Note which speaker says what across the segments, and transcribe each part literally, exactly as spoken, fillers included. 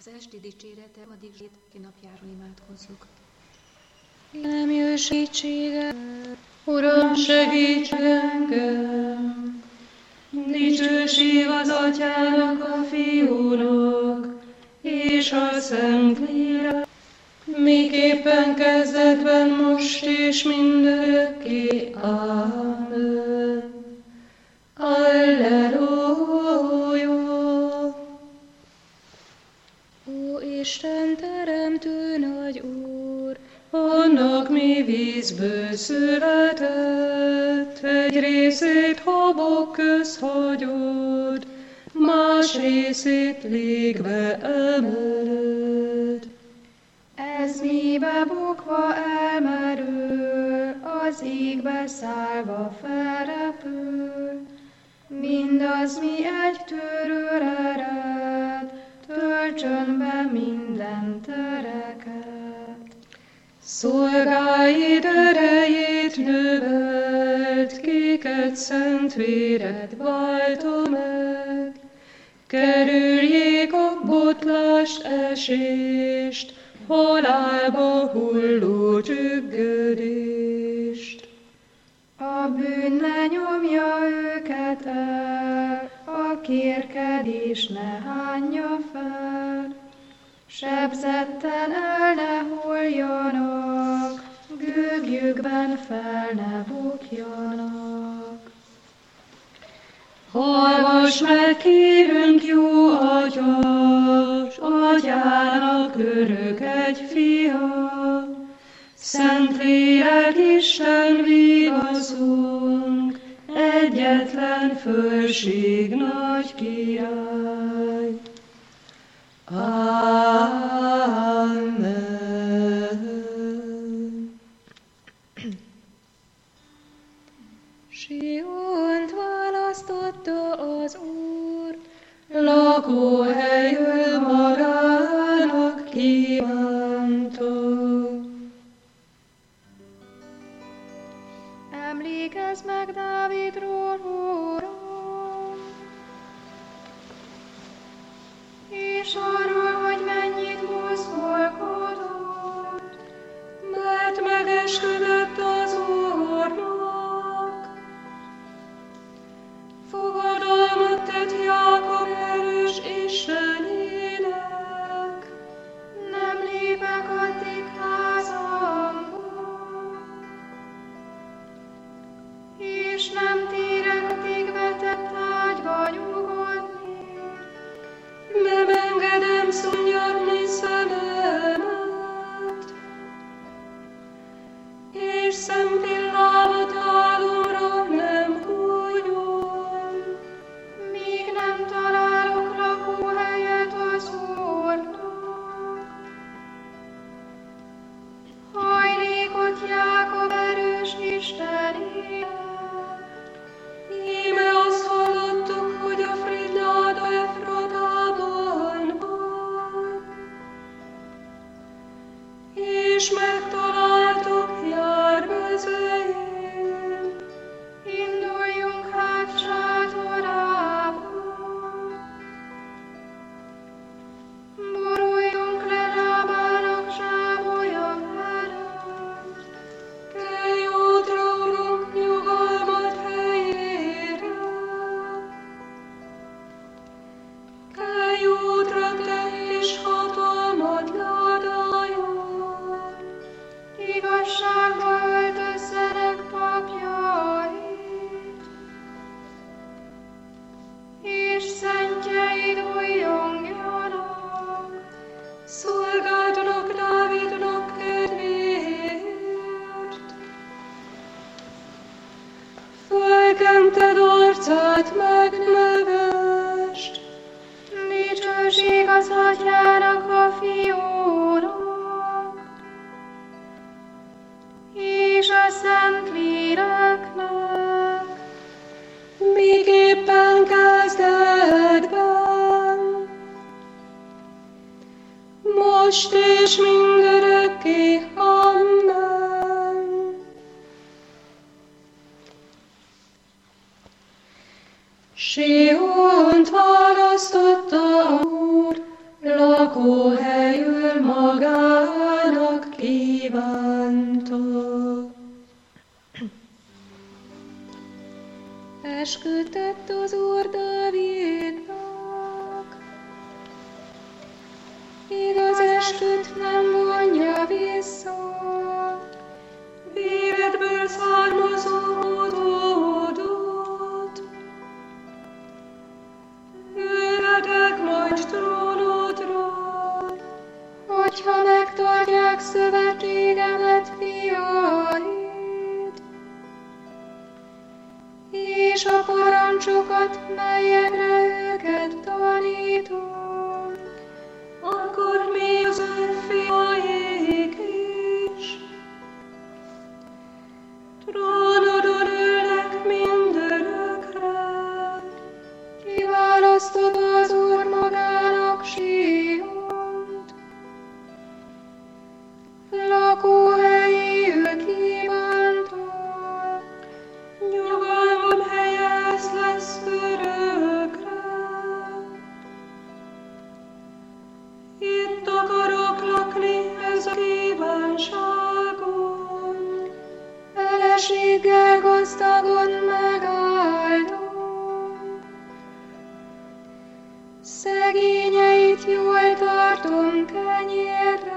Speaker 1: Az esti dicsérete addig ki napjáról imádkozzuk.
Speaker 2: Nem jöjj segítséged, Uram, segíts engem! Dicsőség az Atyának, a Fiúnak, és a Szentlélek, miképpen kezdetben, most és mindörökké. Ámen. Alleluja! Ó Isten teremtő nagy Úr, annak mi vízből született, egy részét habok közt hagyod, más részét légbe emeled.
Speaker 3: Ez mélybe bukva elmerül, az égbe szállva felrepül, mindaz, mi egy tőről ered, töltsön be minden tereket.
Speaker 2: Szolgáid erejét növeld, kiket szent véred válta meg, kerüljék a botlást, esést, halálba hulló csüggedést.
Speaker 3: A bűn ne nyomja őket el, a kérkedés ne hányja fel, sebzetten el ne hulljanak, gőgjükben fel ne bukjanak.
Speaker 2: Hallgass meg, kérünk, jó Atyás, Atyának örök egy fia, Szentlélek Isten vigaszunk, egyetlen fölség nagy király. Amen.
Speaker 3: Siont választotta az Úr,
Speaker 2: lakóhelyül magának kívánta.
Speaker 3: Emlékezz meg Dávidról, Uram, és arról, hogy mennyit mozgolkodott,
Speaker 2: Mert megesküdött az Úrnak, fogadalmat tett Jákob erős Istenének.
Speaker 3: nem lépek addig házamba, és nem térek addig vetett ágyba nyugodni.
Speaker 2: Nem engedem szunnyadni szememet, és szempillámat álomra nem hújom,
Speaker 3: Míg nem találok lakóhelyet az Úrnak. Hajlékot Jákob erős Istenének.
Speaker 2: íme azt hallottuk, hogy a Fridláda Efratában van, és megtaláltuk jármezején.
Speaker 3: Induljunk hát sátorába. Boruljunk le lábának zsábolya felett.
Speaker 2: Kelj útra, Urunk, nyugalmat helyére! Kelj útra, te és hatalmad ládája!
Speaker 3: Igazságba öltözzenek papjait, és szentjeid újjongjanak.
Speaker 2: Szolgádnak Dávidnak kedvéért. Felkented arcát, megnevest,
Speaker 3: Dicsőség az Atyának, a Fiúnak, és a Szentléleknek,
Speaker 2: miképpen kezdetben, most és mindörökké. Amen. Siont választotta a Úr, lakóhelyül lakóhelyül magának kívánta.
Speaker 1: Esküdtett az Úr Dávidnak, igaz esküt nem vonja vissza,
Speaker 2: Véredből származó utódot, ülhetek majd trónodra,
Speaker 3: Hogyha megtartják szövetségemet, fiaid, és a parancsokat, melyekre őket tanítom,
Speaker 2: akkor mi az ő fiaik is. Trónodon ülnek mindörökre,
Speaker 3: kiválasztott az Úr magának Síont, lakóhelyéül kívánta,
Speaker 2: nyugalmam helye ez lesz örökre. Itt akarok lakni, ez a kívánságom.
Speaker 3: feleséggel gazdagon megáldom, szegényeit jól tartom kenyérre,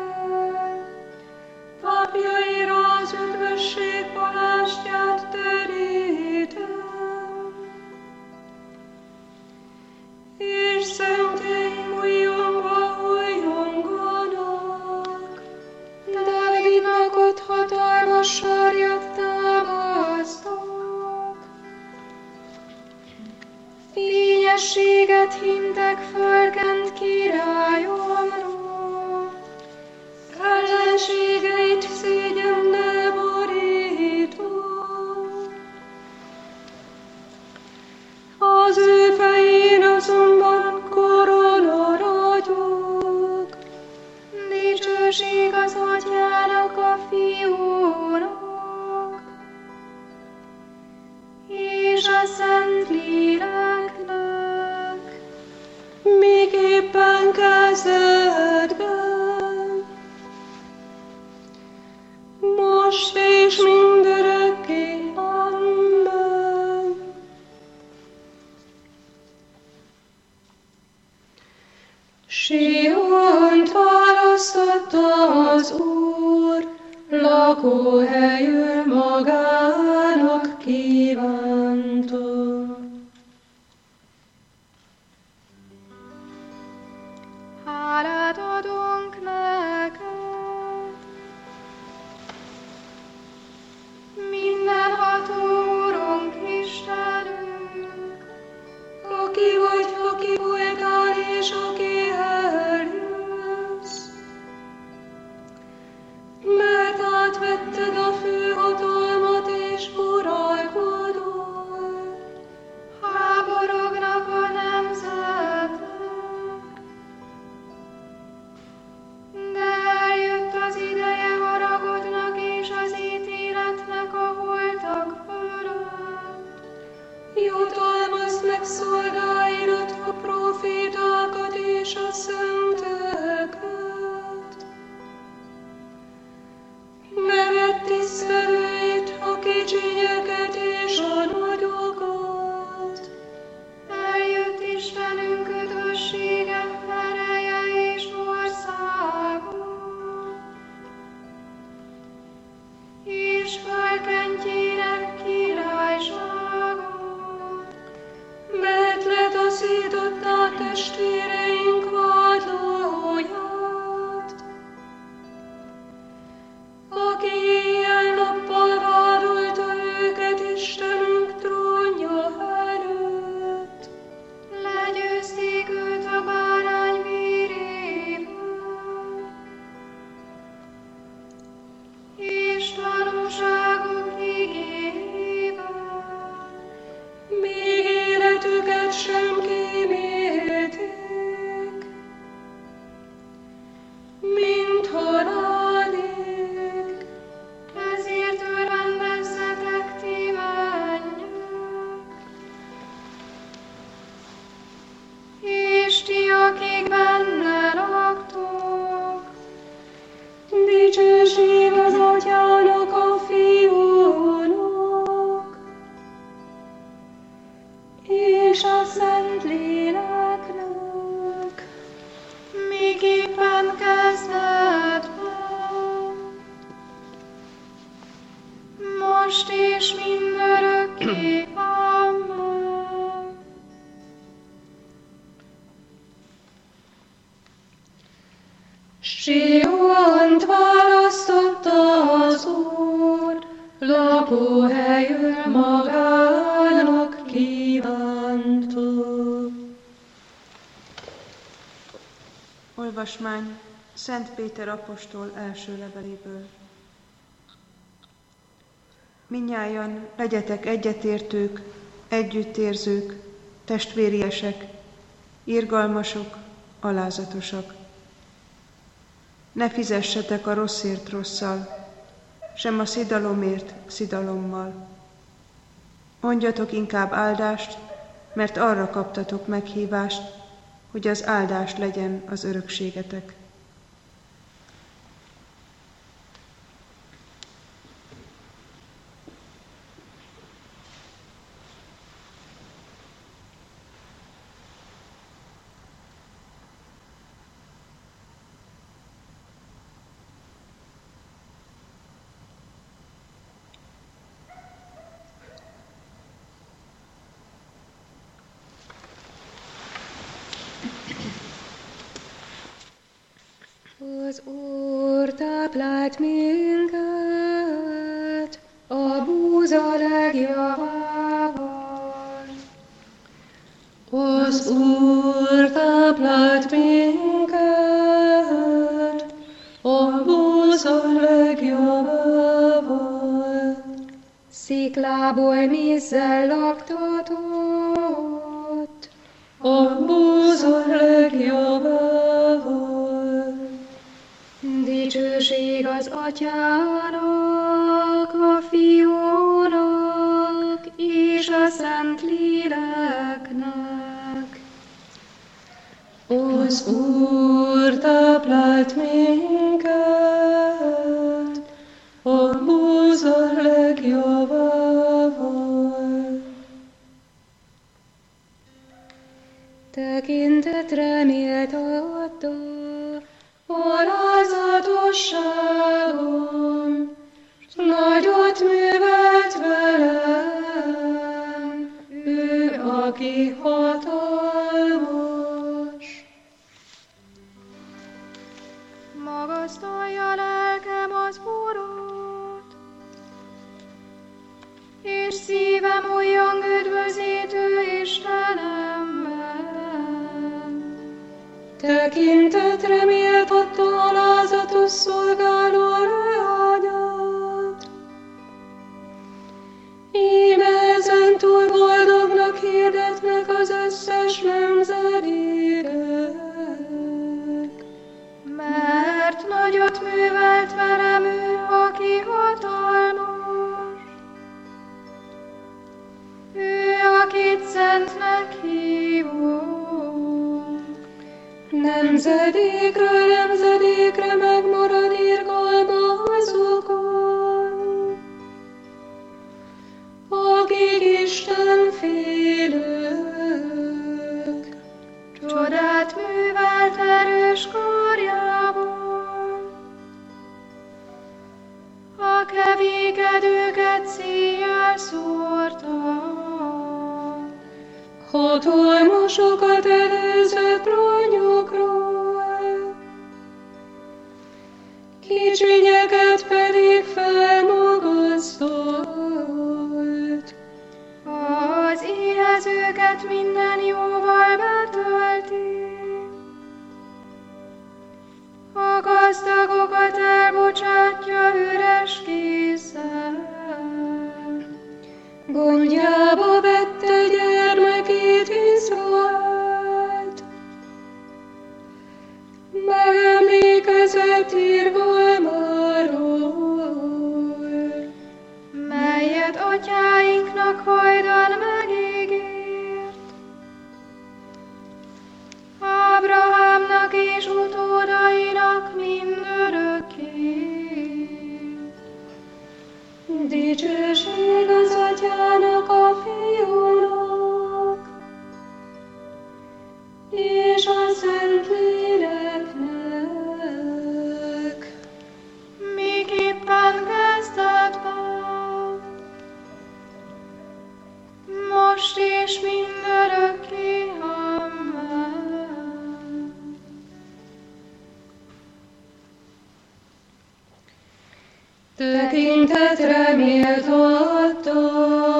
Speaker 2: Papjaira az üdvösség palástját terítem, és szentjei újongva újonganak.
Speaker 3: Dávidnak ott hatalmas sarjat támasztok, fényességet hintek fölkent királyomról,
Speaker 2: Ellenségeit szégyennel borítom, az ő fején azonban korona ragyog.
Speaker 3: dicsőség az Atyának, a Fiúnak, és a Szentléleknek,
Speaker 2: Miképpen kezedben, most és mindörökké. Amen. Siont választotta az Úr, lakóhelyül magának kívánta.
Speaker 3: hálát adunk neked. Mindenható Úrunk, Istenünk,
Speaker 2: Aki vagy, aki voltál, és aki eljössz, mert átvetted a főhatalmat és uralkodod.
Speaker 3: minden kezdetben, most és mindörökké. Amen.
Speaker 2: Siont választotta az Úr, lakóhelyül magának kívánta.
Speaker 4: Olvasmány Szent Péter apostol első leveléből. Mindnyájan legyetek egyetértők, együttérzők, testvériesek, irgalmasok, alázatosak. Ne fizessetek a rosszért rosszal, sem a szidalomért szidalommal. Mondjatok inkább áldást, mert arra kaptatok meghívást, hogy az áldás legyen az örökségetek.
Speaker 2: Az Úr táplált minket a búza legjavával. Az Úr táplált minket a búza legjavával. Sziklából vízzel laktatott a búza legjavával. Dicsőség az Atyának, a Fiúnak és a Szent Léleknek. Az Úr táplált minket a búza legjavával. Tekintetre méltatta alázatosságom, s nagyot művelt velem, ő, aki hatalmas.
Speaker 3: Magasztalja lelkem az Urat, és szívem újjong üdvözítő Istenemben.
Speaker 2: Tekintetre méltatta alázatos szolgáló leányát. Íme ezentúl boldognak hirdetnek az összes nemzedékek.
Speaker 3: Mert nagyot művelt velem ő, aki hatalmas. Ő, akit szentnek hívunk.
Speaker 2: Nemzedékről nemzedékre megmarad irgalma azokon, akik Isten félők.
Speaker 3: Csodát művelt erős karjával, a kevékedőket széjjel szórta.
Speaker 2: Hatalmasokat előzött ronyokról, kicsinyeket pedig felmagasztolt.
Speaker 3: Az éhezőket minden jóval betölti, a gazdagokat elbocsátja üres kézzel.
Speaker 2: Gondjába vette gyermekét Izraelt, megemlékezett irgalmáról,
Speaker 3: melyet atyáinknak hajdan megígért, Ábrahámnak és utódainak mindörökké.
Speaker 2: Dicsőség az Atyának, a Fiúnak és a Szent Léleknek. Tekintetre méltatta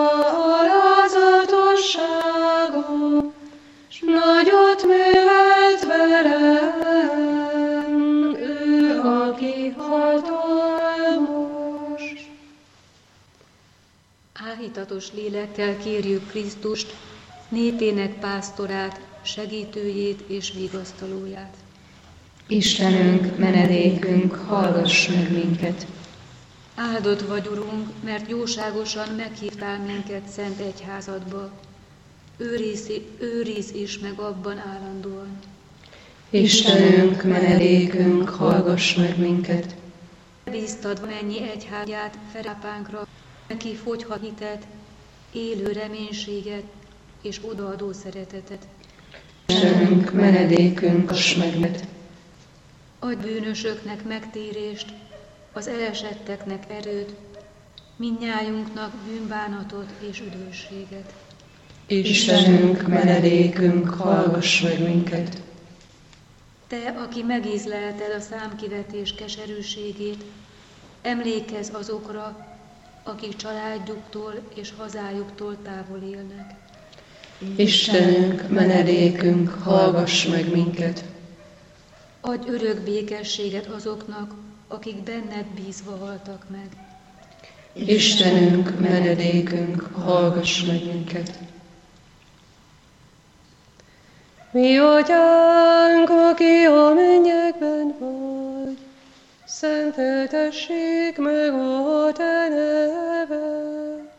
Speaker 2: alázatosságom, s nagyot művelt velem, ő, aki hatalmas.
Speaker 1: Áhítatos lélekkel kérjük Krisztust, népének pásztorát, segítőjét és vigasztalóját.
Speaker 2: Istenünk, menedékünk, hallgass meg minket!
Speaker 1: Áldott vagy, Urunk, mert jóságosan meghívtál minket szent egyházadba. Őrizz, őrizz is meg abban állandóan.
Speaker 2: Istenünk, menedékünk, hallgass meg minket!
Speaker 1: Bíztad mennyi egyházját Ferápánkra, neki fogyha hitet, élő reménységet és odaadó szeretetet.
Speaker 2: Istenünk, menedékünk, hallgass meg minket!
Speaker 1: Adj bűnösöknek megtérést, az elesetteknek erőt, mindnyájunknak bűnbánatot és üdvösséget.
Speaker 2: Istenünk, menedékünk, hallgass meg minket!
Speaker 1: Te, aki megízlelted a számkivetés keserűségét, emlékezz azokra, akik családjuktól és hazájuktól távol élnek.
Speaker 2: Istenünk, menedékünk, hallgass meg minket!
Speaker 1: Adj örök békességet azoknak, akik benned bízva haltak meg.
Speaker 2: Istenünk, menedékünk, hallgass meg minket! Mi atyánk, aki a mennyekben vagy, szenteltessék meg a te neved.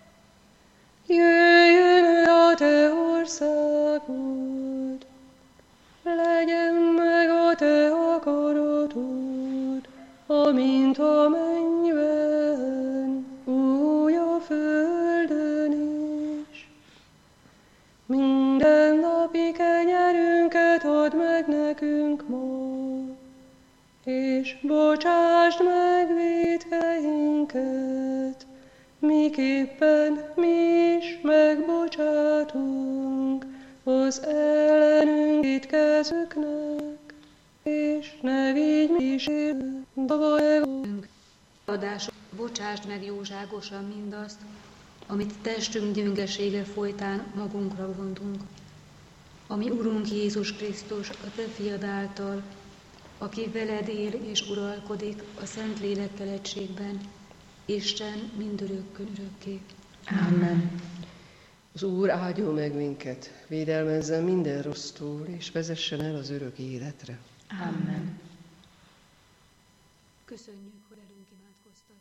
Speaker 2: Jöjjön el a te országod, legyen meg a te akaratod, amint a mennyben, úgy a földön is. Minden napi kenyerünket add meg nekünk ma, és bocsásd meg vétkeinket, miképpen mi is megbocsátunk az ellenünk vétkezőknek, és ne vigy mi is bajunk.
Speaker 1: Adások, bocsásd meg jóságosan mindazt, amit testünk gyöngesége folytán magunkra vontunk. Ami Urunk Jézus Krisztus, a te fiad által, aki veled él és uralkodik a Szent Lélekkel egységben, Isten mindörökkön örökké.
Speaker 2: Amen.
Speaker 5: Az Úr áldjon meg minket, védelmezzen minden rossztól, és vezessen el az örök életre.
Speaker 2: Amen.
Speaker 1: Köszönjük, hogy velünk imádkoztak.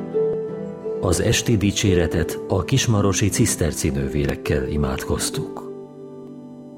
Speaker 6: Az esti dicséretet a kismarosi ciszterci nővérekkel imádkoztuk.